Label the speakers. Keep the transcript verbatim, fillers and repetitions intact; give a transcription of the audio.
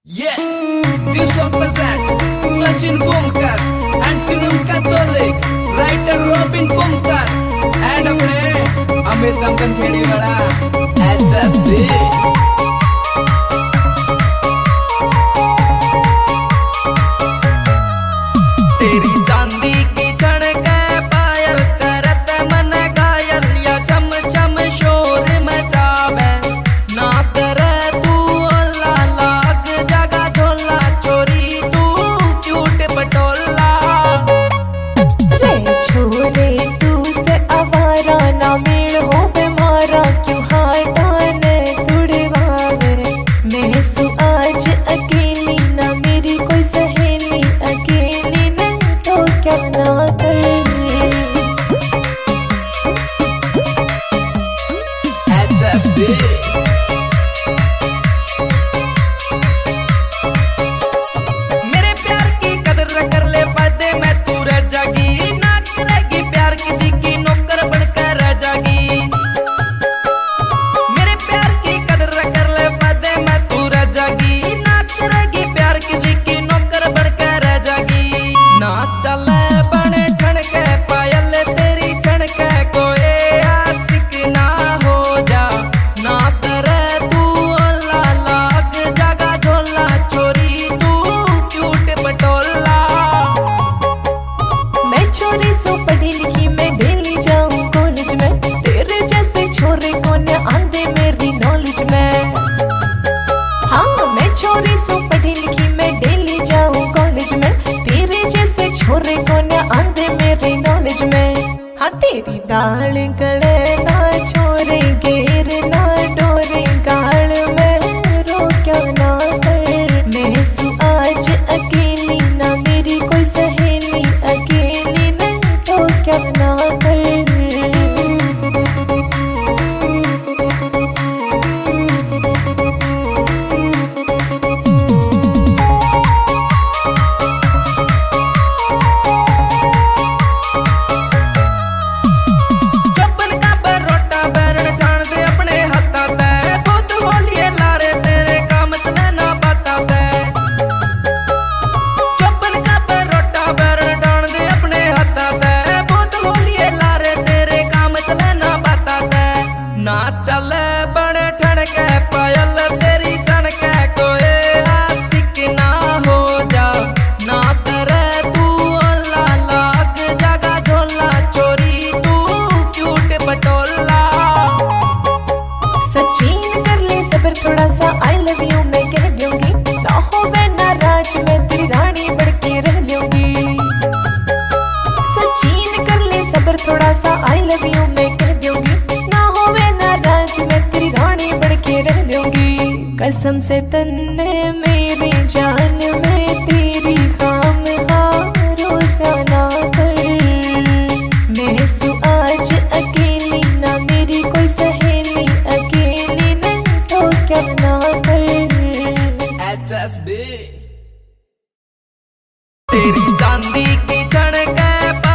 Speaker 1: Yeah, this song present Sachin Bumkar and film Catholic writer Robin Bumkar and अपने अमित कंकन खेड़ी वाला H S B. तेरी चांदी की चढ़के पायल करत मन घायल या चम चम शोर मचावे ना करे तू ओला लाग जगा झोला चोरी तू क्यूट पटोला
Speaker 2: रे छोरे तू से आवारा ना मेल हो बेमारा क्यों हाटान तुड़वावे मैं सु आज अकेली ना मेरी कोई सहेली अकेली न तो क्या ना करे
Speaker 1: एच एस बी। मेरे प्यार की कदर कर ले पादे मैं तू रह जागी ना करेगी प्यार किसी की नौकर बनकर रह जागी। मेरे प्यार की कदर कर ले पादे मैं तू रह जागी ना करेगी प्यार किसी की नौकर बनकर रह जागी। ना चले बने ठणके पायल तेरी छणके कोई आशिक ना हो जा ना करे तू ओला लाग जगा झोला चोरी तू क्यूट पटोला।
Speaker 2: मैं छोरी सो पढ़ी लिखी मैं डेली जाऊं कॉलेज में तेरे जैसे छोरे कौन आंदे मेरी नॉलेज में। हाँ मैं छोरी सो पढ़ी लिखी मैं डेली जाऊं कॉलेज में तेरे जैसे छोरे कौन आंदे मेरे नॉलेज में। हाँ तेरी दाल गले ना छोरे घेर ना डोरे गाल में रो क्या ना कर मैं सु आज अकेली ना मेरी कोई सहेली अकेली न तो क्या ना कर।
Speaker 1: चप्पल का बरोटा बैरन ठाण दे अपने हाथा ते खुद होलिए लारे तेरे काम चले ना बाता ते। चप्पल का बरोटा बैरन ठाण दे अपने हाथा ते खुद होलिए लारे तेरे काम चले ना बाता ते। ना चले बड़े ठणके पायल तेरी छणके कोई आशिक ना हो जा ना करे तू ओला लाग जगा झोला चोरी तू क्यूट पटोला।
Speaker 2: सचिन कर ले सबर थोड़ा सा आई लव यू मैं कह दूंगी ना हो मैं नाराज मैं तेरी रानी बढ़ के रह लूंगी। सचिन कर ले सबर थोड़ा सा आई लव यू मैं कह दूंगी ना हो मैं नाराज मैं तेरी रानी बढ़ के रह लूंगी। कसम से तन्ने मेरी जान में तेरी खाम हारो सा ना कर मैं सु आज अकेली ना मेरी कोई सहेली अकेली न तो क्या ना कर।
Speaker 1: H S B. तेरी चांदी की चढ़के